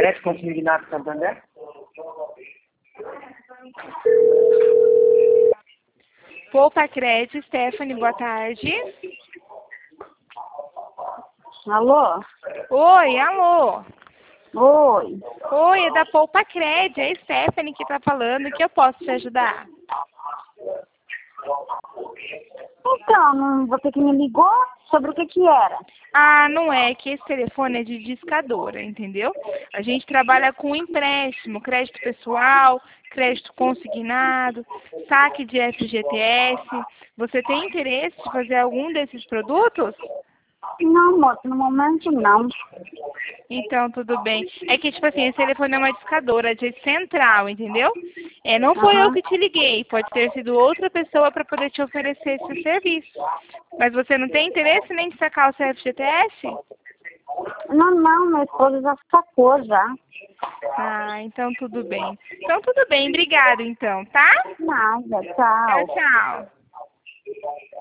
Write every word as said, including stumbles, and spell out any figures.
Crédito Consignado Santander? Poupa Crédito, Stephanie, boa tarde. Alô? Oi, alô. Oi. Oi, é da Poupa Crédito, é a Stephanie que tá falando, que eu posso te ajudar? Então, não- você que me ligou, sobre o que que era? Ah, não é, que esse telefone é de discadora, entendeu? A gente trabalha com empréstimo, crédito pessoal, crédito consignado, saque de F G T S. Você tem interesse de fazer algum desses produtos? Não, moço, no momento não. Então, tudo bem. É que, tipo assim, esse telefone é uma discadora de central, entendeu? É, não foi eu Aham. que te liguei, pode ter sido outra pessoa para poder te oferecer esse serviço. Mas você não tem interesse nem de sacar o seu F G T S? Não, não, minha esposa já sacou já. Ah, então tudo bem. Então tudo bem, obrigada então, tá? Nada, Tchau, tchau. tchau.